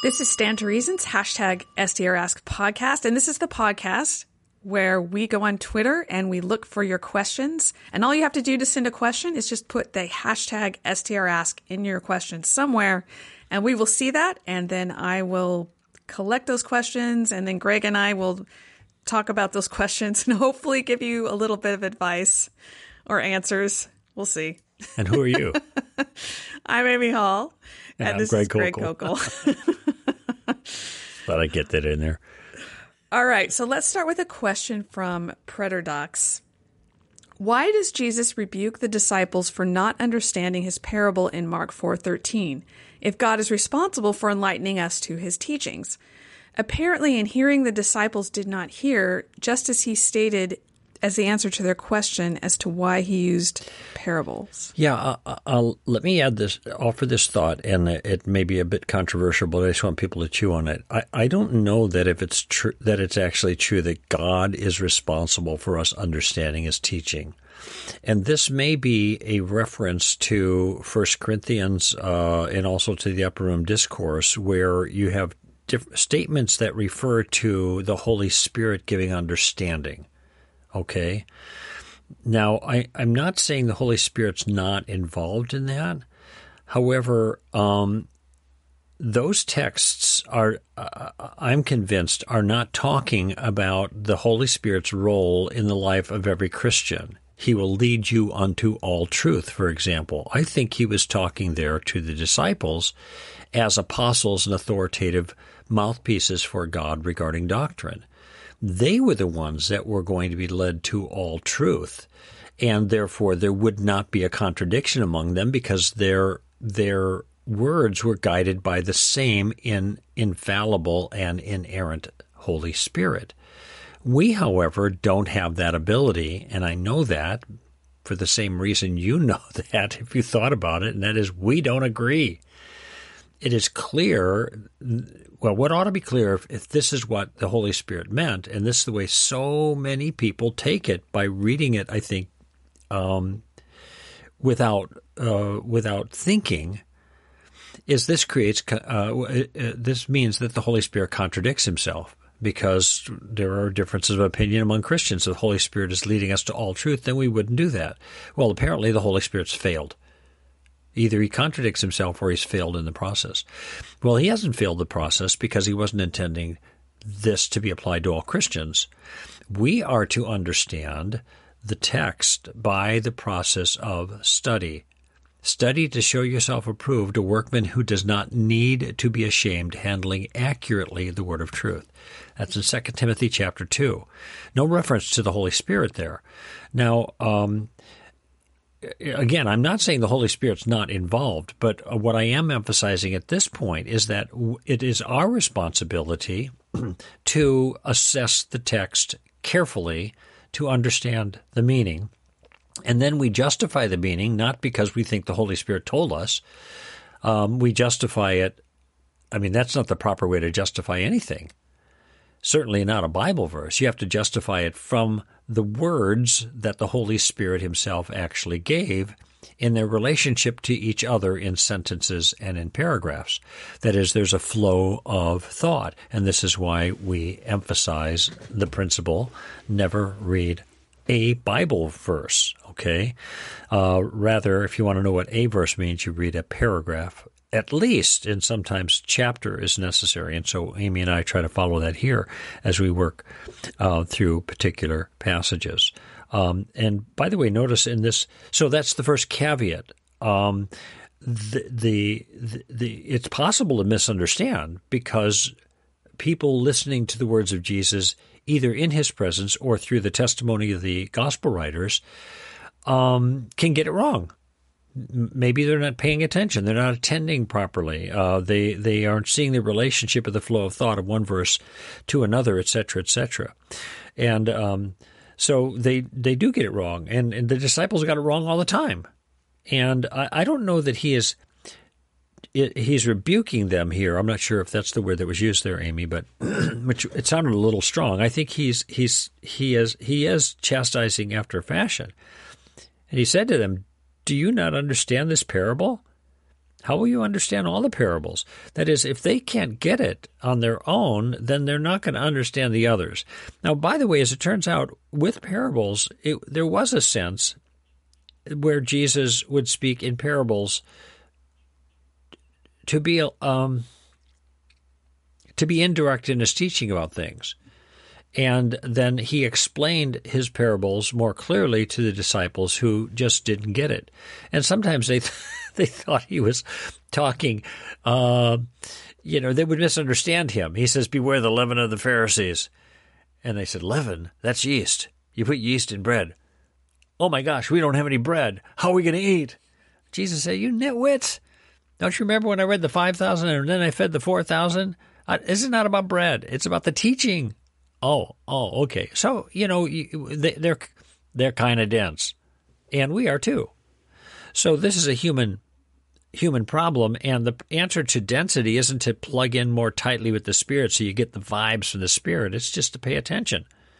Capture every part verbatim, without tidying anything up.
This is Stand to Reason's hashtag S D R Ask podcast, and this is the podcast where we go on Twitter and we look for your questions. And all you have to do to send a question is just put the hashtag S D R Ask in your question somewhere, and we will see that, and then I will collect those questions, and then Greg and I will talk about those questions and hopefully give you a little bit of advice or answers. We'll see. And who are you? I'm Amy Hall. And, and I'm this Greg is Greg Kokel. Kokel. Thought I'd get that in there. All right, so let's start with a question from Preterdox. Why does Jesus rebuke the disciples for not understanding his parable in Mark four thirteen, if God is responsible for enlightening us to his teachings? Apparently, in hearing the disciples did not hear, just as he stated as the answer to their question as to why he used parables. Yeah, uh, I'll, let me add this, offer this thought, and it may be a bit controversial, but I just want people to chew on it. I, I don't know that if it's true, that it's actually true that God is responsible for us understanding his teaching. And this may be a reference to First Corinthians uh, and also to the Upper Room Discourse, where you have diff- statements that refer to the Holy Spirit giving understanding. Okay. Now, I, I'm not saying the Holy Spirit's not involved in that. However, um, those texts are, uh, I'm convinced, are not talking about the Holy Spirit's role in the life of every Christian. He will lead you unto all truth, for example. I think he was talking there to the disciples as apostles and authoritative mouthpieces for God regarding doctrine. They were the ones that were going to be led to all truth, and therefore there would not be a contradiction among them because their their words were guided by the same in, infallible and inerrant Holy Spirit. We, however, don't have that ability, and I know that for the same reason you know that if you thought about it, and that is we don't agree. It is clear, well, what ought to be clear if, if this is what the Holy Spirit meant, and this is the way so many people take it by reading it, I think, um, without uh, without thinking, is this creates uh, this means that the Holy Spirit contradicts himself because there are differences of opinion among Christians. If the Holy Spirit is leading us to all truth, then we wouldn't do that. Well, apparently the Holy Spirit's failed. Either he contradicts himself or he's failed in the process. Well, he hasn't failed the process because he wasn't intending this to be applied to all Christians. We are to understand the text by the process of study. Study to show yourself approved, a workman who does not need to be ashamed, handling accurately the word of truth. That's in Second Timothy chapter two. No reference to the Holy Spirit there. Now, um, again, I'm not saying the Holy Spirit's not involved, but what I am emphasizing at this point is that it is our responsibility to assess the text carefully to understand the meaning. And then we justify the meaning, not because we think the Holy Spirit told us. Um, we justify it. I mean, that's not the proper way to justify anything. Certainly not a Bible verse. You have to justify it from the words that the Holy Spirit himself actually gave in their relationship to each other in sentences and in paragraphs. That is, there's a flow of thought. And this is why we emphasize the principle, never read a Bible verse, okay? Uh, rather, if you want to know what a verse means, you read a paragraph at least, and sometimes chapter is necessary. And so Amy and I try to follow that here as we work uh, through particular passages. Um, and by the way, notice in this, so that's the first caveat. Um, the, the, the, the, it's possible to misunderstand because people listening to the words of Jesus, either in his presence or through the testimony of the gospel writers, um, can get it wrong. Maybe they're not paying attention. They're not attending properly. Uh, they they aren't seeing the relationship of the flow of thought of one verse to another, et cetera, et cetera. And um, so they they do get it wrong. And, and the disciples got it wrong all the time. And I, I don't know that he is it, he's rebuking them here. I'm not sure if that's the word that was used there, Amy, but which it sounded a little strong. I think he's he's he is he is chastising after a fashion. And he said to them, "Do you not understand this parable? How will you understand all the parables? That is, if they can't get it on their own, then they're not going to understand the others. Now, by the way, as it turns out, with parables, it, there was a sense where Jesus would speak in parables to be um, to be indirect in his teaching about things. And then he explained his parables more clearly to the disciples who just didn't get it. And sometimes they th- they thought he was talking, uh, you know, they would misunderstand him. He says, beware the leaven of the Pharisees. And they said, leaven? That's yeast. You put yeast in bread. Oh my gosh, we don't have any bread. How are we going to eat? Jesus said, you nitwits. Don't you remember when I read the five thousand and then I fed the four thousand? Uh, this is not about bread. It's about the teaching. Oh, oh, okay. So, you know, they, they're they're kind of dense, and we are too. So this is a human human problem, and the answer to density isn't to plug in more tightly with the Spirit so you get the vibes from the Spirit. It's just to pay attention.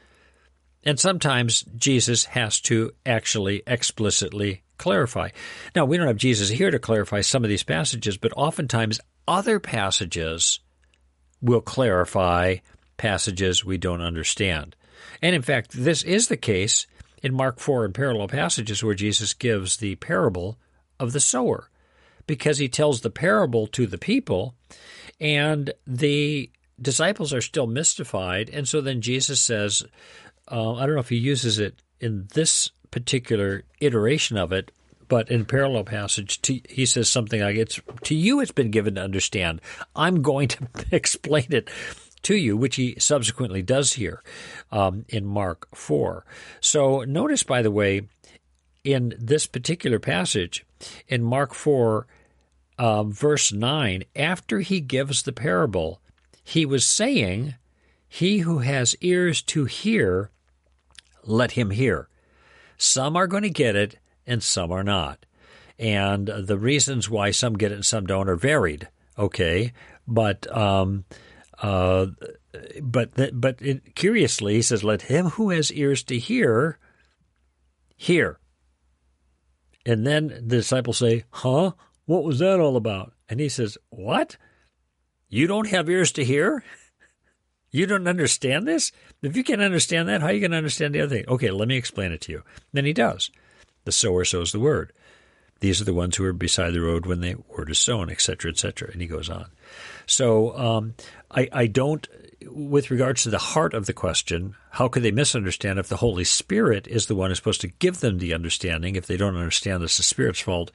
And sometimes Jesus has to actually explicitly clarify. Now, we don't have Jesus here to clarify some of these passages, but oftentimes other passages will clarify passages we don't understand. And in fact, this is the case in Mark four and parallel passages where Jesus gives the parable of the sower, because he tells the parable to the people, and the disciples are still mystified. And so then Jesus says, uh, I don't know if he uses it in this particular iteration of it, but in parallel passage, to, he says something like, "It's to you it's been given to understand. I'm going to explain it to you," which he subsequently does here um, in Mark four. So notice, by the way, in this particular passage, in Mark four, uh, verse nine, after he gives the parable, he was saying, "He who has ears to hear, let him hear." Some are going to get it, and some are not. And the reasons why some get it and some don't are varied, okay? But um, uh, but but it, curiously, he says, "Let him who has ears to hear, hear." And then the disciples say, "Huh? What was that all about?" And he says, "What? You don't have ears to hear? You don't understand this? If you can't understand that, how are you going to understand the other thing?" Okay, let me explain it to you. Then he does. The sower sows the word. These are the ones who are beside the road when the word is sown, et cetera, et cetera. And he goes on. So um, I, I don't, with regards to the heart of the question, how could they misunderstand if the Holy Spirit is the one who's supposed to give them the understanding? If they don't understand, it's the Spirit's fault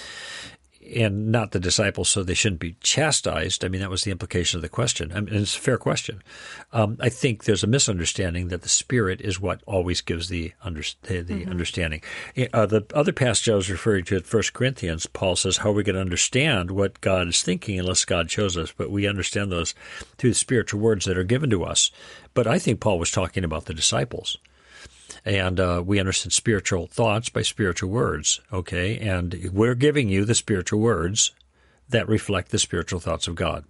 and not the disciples, so they shouldn't be chastised. I mean, that was the implication of the question. I mean, it's a fair question. Um, I think there's a misunderstanding that the Spirit is what always gives the, under, the, the mm-hmm. understanding. Uh, the other passage I was referring to at First Corinthians, Paul says, how are we going to understand what God is thinking unless God shows us? But we understand those through the spiritual words that are given to us. But I think Paul was talking about the disciples. And uh, we understand spiritual thoughts by spiritual words, okay? And we're giving you the spiritual words that reflect the spiritual thoughts of God.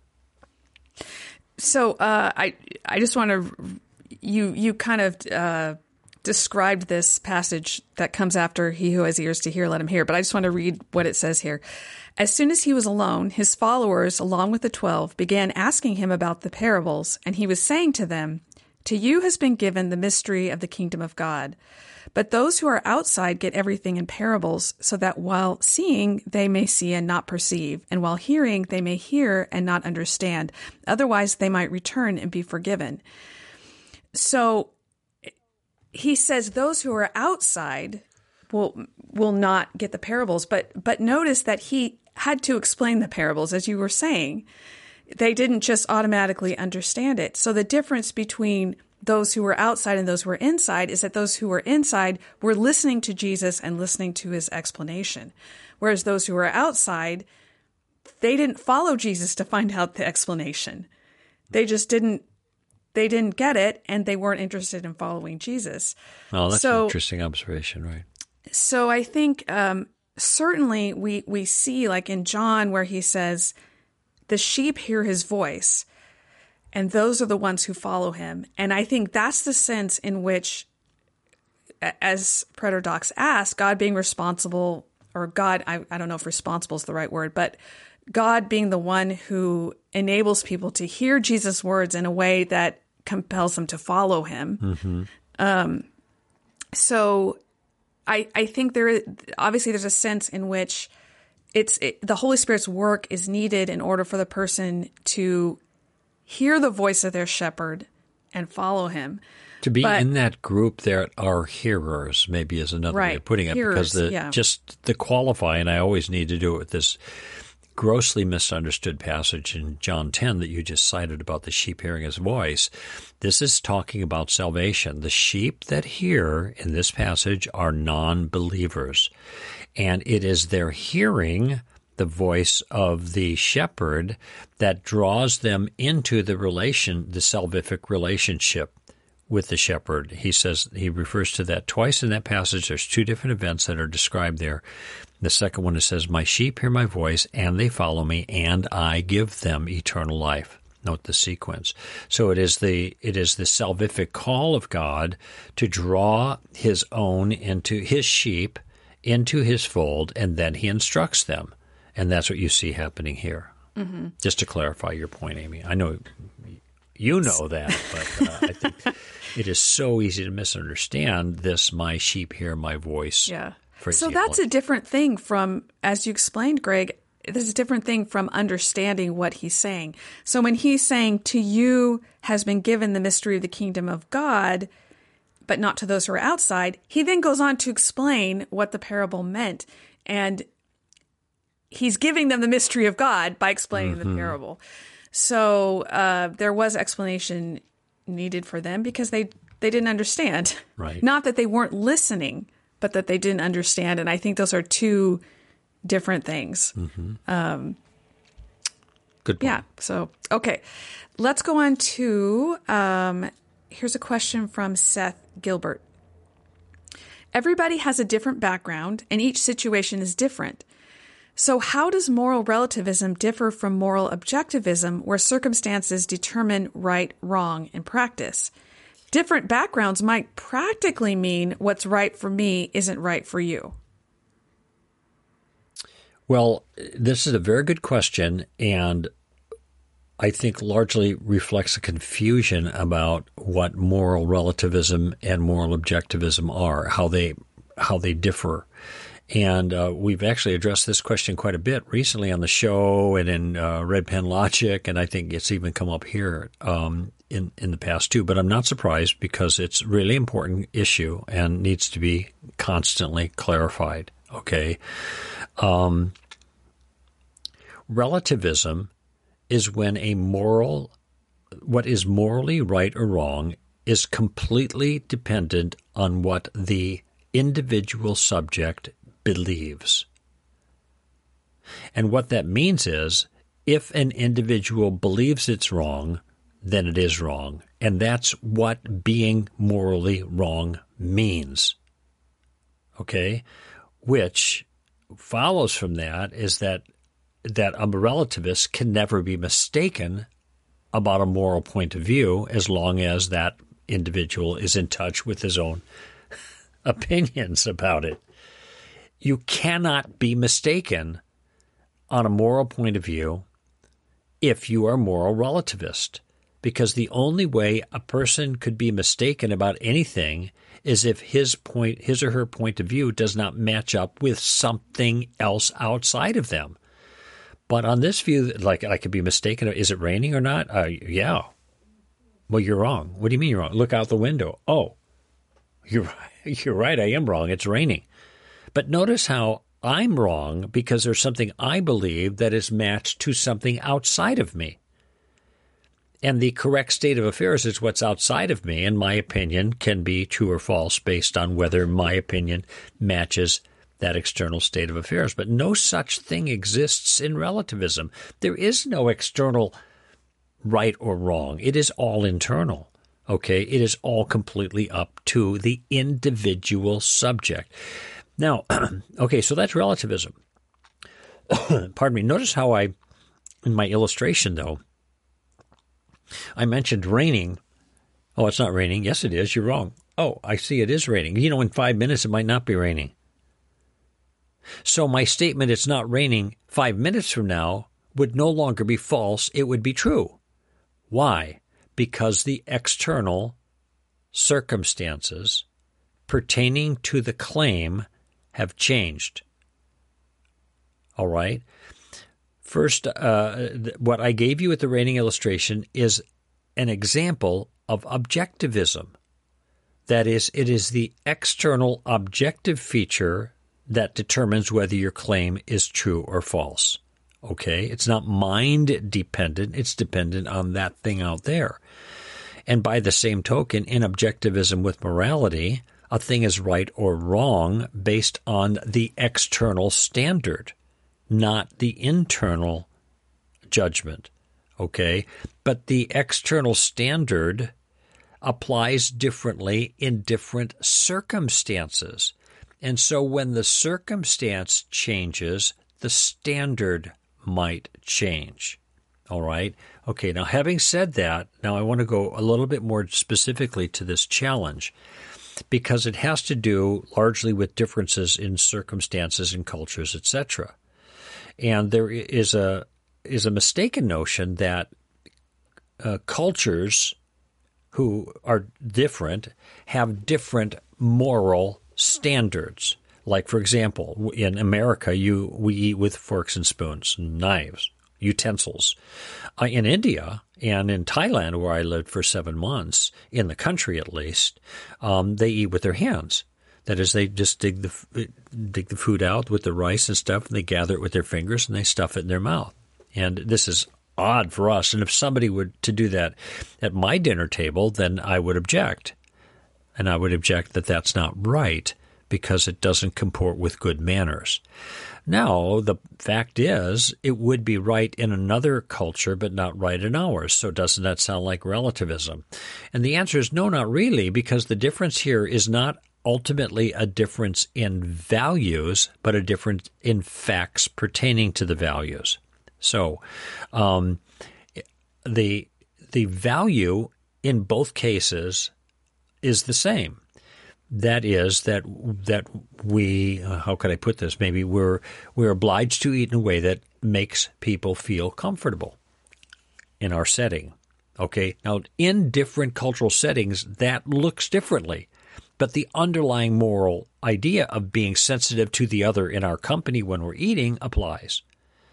So uh, I I just want to you you kind of uh, described this passage that comes after "He who has ears to hear, let him hear." But I just want to read what it says here. As soon as he was alone, his followers, along with the twelve, began asking him about the parables, and he was saying to them, "To you has been given the mystery of the kingdom of God. But those who are outside get everything in parables, so that while seeing, they may see and not perceive, and while hearing, they may hear and not understand. Otherwise, they might return and be forgiven." So he says those who are outside will will not get the parables. But but notice that he had to explain the parables, as you were saying. They didn't just automatically understand it. So the difference between those who were outside and those who were inside is that those who were inside were listening to Jesus and listening to his explanation. Whereas those who were outside, they didn't follow Jesus to find out the explanation. They just didn't, they didn't get it, and they weren't interested in following Jesus. Oh, that's so, an interesting observation, right? So I think um, certainly we, we see, like in John, where he says, the sheep hear his voice, and those are the ones who follow him. And I think that's the sense in which, as Predator Docs asked, God being responsible or God, I, I don't know if responsible is the right word, but God being the one who enables people to hear Jesus' words in a way that compels them to follow him. Mm-hmm. Um, so I, I think there is, obviously there's a sense in which it's it, the Holy Spirit's work is needed in order for the person to hear the voice of their shepherd and follow him. To be but, in that group that are hearers, maybe is another right, way of putting it, hearers, because the yeah. just the qualify, and I always need to do it with this grossly misunderstood passage in John ten that you just cited about the sheep hearing his voice. This is talking about salvation. The sheep that hear in this passage are non-believers, and it is their hearing the voice of the shepherd that draws them into the relation, the salvific relationship with the shepherd. He says, he refers to that twice in that passage. There's two different events that are described there. The second one, it says, my sheep hear my voice, and they follow me, and I give them eternal life. Note the sequence. So it is the it is the salvific call of God to draw his own into his sheep, into his fold, and then he instructs them. And that's what you see happening here. Mm-hmm. Just to clarify your point, Amy. I know you know that, but uh, I think it is so easy to misunderstand this, my sheep hear my voice. Yeah. So that's a different thing from, as you explained, Greg, this is a different thing from understanding what he's saying. So when he's saying, to you has been given the mystery of the kingdom of God, but not to those who are outside, he then goes on to explain what the parable meant. And he's giving them the mystery of God by explaining mm-hmm. the parable. So uh, there was explanation needed for them because they, they didn't understand. Right. Not that they weren't listening, but that they didn't understand. And I think those are two different things. Mm-hmm. Um, Good point. Yeah. So, okay. Let's go on to, um, here's a question from Seth Gilbert. Everybody has a different background and each situation is different. So how does moral relativism differ from moral objectivism, where circumstances determine right, wrong in practice? Different backgrounds might practically mean what's right for me isn't right for you. Well, this is a very good question, and I think largely reflects a confusion about what moral relativism and moral objectivism are, how they how they differ. And uh, we've actually addressed this question quite a bit recently on the show and in uh, Red Pen Logic, and I think it's even come up here um, in, in the past too. But I'm not surprised because it's a really important issue and needs to be constantly clarified, okay? Um, relativism is when a moral, what is morally right or wrong is completely dependent on what the individual subject believes. And what that means is, if an individual believes it's wrong, then it is wrong. And that's what being morally wrong means. Okay? Which follows from that is that that a relativist can never be mistaken about a moral point of view as long as that individual is in touch with his own opinions about it. You cannot be mistaken on a moral point of view if you are a moral relativist, because the only way a person could be mistaken about anything is if his point, his or her point of view does not match up with something else outside of them. But on this view, like I could be mistaken, is it raining or not? Uh, yeah. Well, you're wrong. What do you mean you're wrong? Look out the window. Oh, you're right. You're right. I am wrong. It's raining. But notice how I'm wrong because there's something I believe that is matched to something outside of me. And the correct state of affairs is what's outside of me, and my opinion can be true or false based on whether my opinion matches that external state of affairs. But no such thing exists in relativism. There is no external right or wrong. It is all internal. Okay? It is all completely up to the individual subject. Now, okay, so that's relativism. Pardon me. Notice how I, in my illustration, though, I mentioned raining. Oh, it's not raining. Yes, it is. You're wrong. Oh, I see it is raining. You know, in five minutes, it might not be raining. So my statement, it's not raining five minutes from now, would no longer be false. It would be true. Why? Because the external circumstances pertaining to the claim have changed. All right? First, uh, what I gave you with the raining illustration is an example of objectivism. That is, it is the external objective feature that determines whether your claim is true or false. Okay? It's not mind dependent. It's dependent on that thing out there. And by the same token, in objectivism with morality, a thing is right or wrong based on the external standard, not the internal judgment. Okay? But the external standard applies differently in different circumstances. And so when the circumstance changes, the standard might change. All right? Okay, now having said that, now I want to go a little bit more specifically to this challenge because it has to do largely with differences in circumstances and cultures, et cetera. And there is a is a mistaken notion that uh, cultures who are different have different moral standards. Like, for example, in America, you we eat with forks and spoons, and knives, utensils. Uh, in India and in Thailand, where I lived for seven months, in the country at least, um, they eat with their hands. That is, they just dig the dig the food out with the rice and stuff, and they gather it with their fingers, and they stuff it in their mouth. And this is odd for us. And if somebody were to do that at my dinner table, then I would object. And I would object that that's not right because it doesn't comport with good manners. Now, the fact is, it would be right in another culture, but not right in ours. So doesn't that sound like relativism? And the answer is no, not really, because the difference here is not ultimately a difference in values, but a difference in facts pertaining to the values. So um, the the value in both cases is the same. That is that that we uh, how could I put this? Maybe we're we're obliged to eat in a way that makes people feel comfortable in our setting. Okay, now in different cultural settings, that looks differently. But the underlying moral idea of being sensitive to the other in our company when we're eating applies.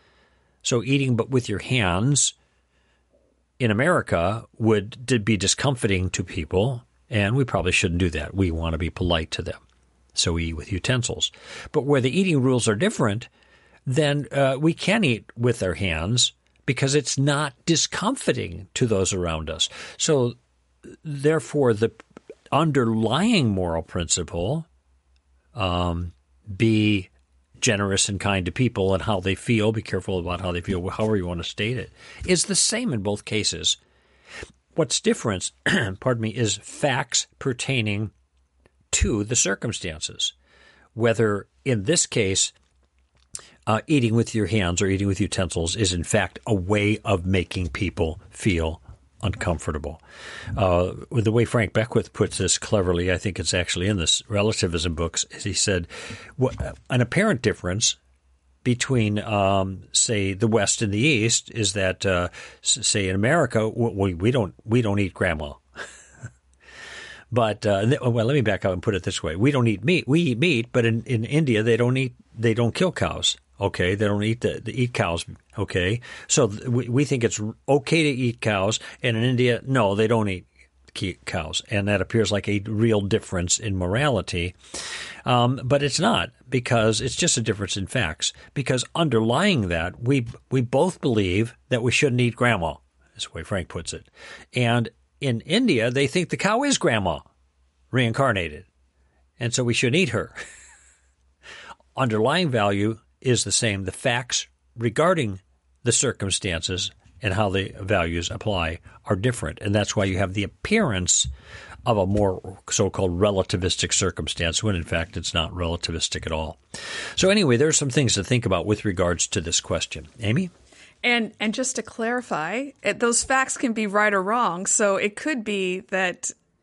So eating but with your hands in America would be discomforting to people, and we probably shouldn't do that. We want to be polite to them. So we eat with utensils. But where the eating rules are different, then uh, we can eat with our hands because it's not discomforting to those around us. So therefore, the underlying moral principle, um, be generous and kind to people and how they feel, be careful about how they feel, however you want to state it, is the same in both cases. What's different, pardon me, is facts pertaining to the circumstances. Whether in this case, uh, eating with your hands or eating with utensils is in fact a way of making people feel uncomfortable. Uh, the way Frank Beckwith puts this cleverly, I think it's actually in this relativism books, is he said, what, an apparent difference between, um, say, the West and the East is that, uh, say, in America, we, we don't we don't eat grandma. But uh, well, let me back up and put it this way: we don't eat meat. We eat meat, but in, in India, they don't eat. They don't kill cows. Okay, they don't eat the, they eat cows. Okay, so we, we think it's okay to eat cows, and in India, no, they don't eat cows, and that appears like a real difference in morality. Um, but it's not, because it's just a difference in facts. Because underlying that, we we both believe that we shouldn't eat grandma. That's the way Frank puts it. And in India, they think the cow is grandma, reincarnated, and so we shouldn't eat her. Underlying value is the same. The facts regarding the circumstances and how the values apply are different. And that's why you have the appearance of a more so-called relativistic circumstance when, in fact, it's not relativistic at all. So anyway, there are some things to think about with regards to this question. Amy? And and just to clarify, it, those facts can be right or wrong. So it could be that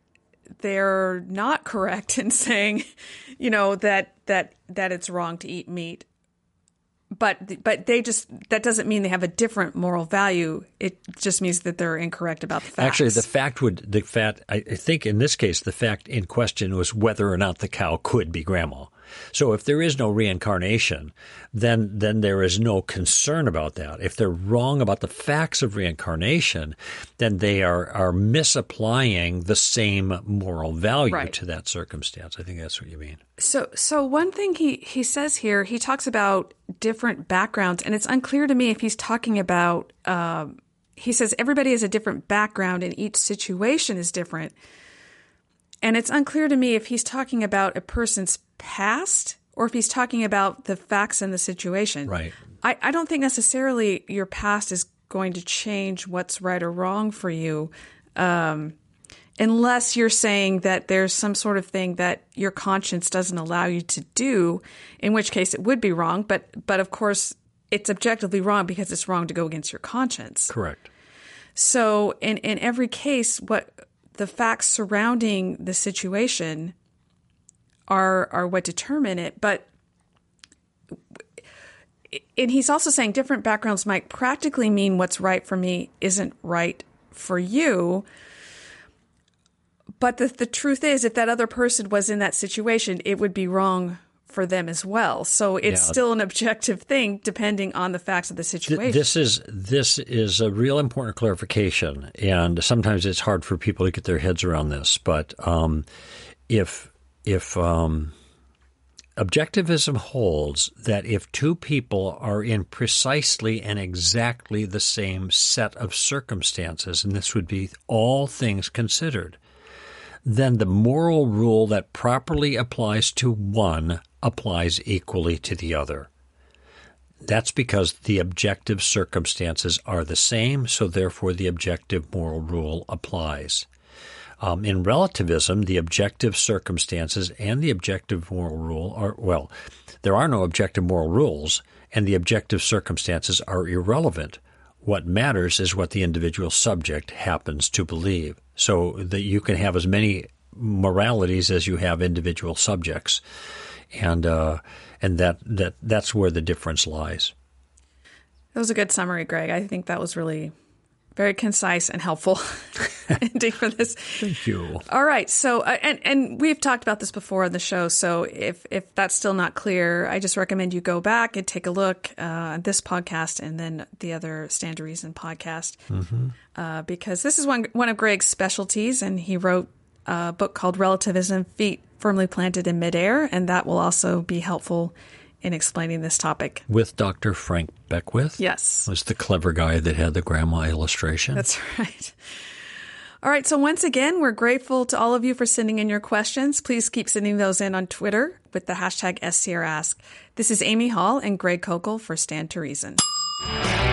they're not correct in saying, you know, that that that it's wrong to eat meat. But but they just that doesn't mean they have a different moral value. It just means that they're incorrect about the facts. Actually, the fact would the fact I think in this case the fact in question was whether or not the cow could be grandma. So if there is no reincarnation, then then there is no concern about that. If they're wrong about the facts of reincarnation, then they are are misapplying the same moral value right. to that circumstance. I think that's what you mean. So so one thing he, he says here, he talks about different backgrounds, and it's unclear to me if he's talking about, uh, he says everybody has a different background and each situation is different. And it's unclear to me if he's talking about a person's past or if he's talking about the facts in the situation. Right. I, I don't think necessarily your past is going to change what's right or wrong for you, um, unless you're saying that there's some sort of thing that your conscience doesn't allow you to do, in which case it would be wrong. But but of course, it's objectively wrong because it's wrong to go against your conscience. Correct. So in, in every case, what the facts surrounding the situation are are what determine it. But and he's also saying different backgrounds might practically mean what's right for me isn't right for you. But the the truth is, if that other person was in that situation, it would be wrong for them as well. So it's yeah. still an objective thing depending on the facts of the situation. This is this is a real important clarification, and sometimes it's hard for people to get their heads around this. But um, if if um, objectivism holds that if two people are in precisely and exactly the same set of circumstances, and this would be all things considered, then the moral rule that properly applies to one applies equally to the other. That's because the objective circumstances are the same, so therefore the objective moral rule applies. Um, in relativism, the objective circumstances and the objective moral rule are, well, there are no objective moral rules, and the objective circumstances are irrelevant. What matters is what the individual subject happens to believe. So that you can have as many moralities as you have individual subjects, and uh, and that, that that's where the difference lies. That was a good summary, Greg. I think that was really very concise and helpful ending for this. Thank you. All right. So, uh, and and we've talked about this before on the show. So if if that's still not clear, I just recommend you go back and take a look uh, at this podcast and then the other Stand to Reason podcast, mm-hmm. uh, because this is one one of Greg's specialties, and he wrote a book called Relativism: Feet Firmly Planted in Midair, and that will also be helpful in explaining this topic. With Doctor Frank Beckwith. Yes. Was the clever guy that had the grandma illustration. That's right. All right. So once again, we're grateful to all of you for sending in your questions. Please keep sending those in on Twitter with the hashtag S C R Ask. This is Amy Hall and Greg Kokel for Stand to Reason.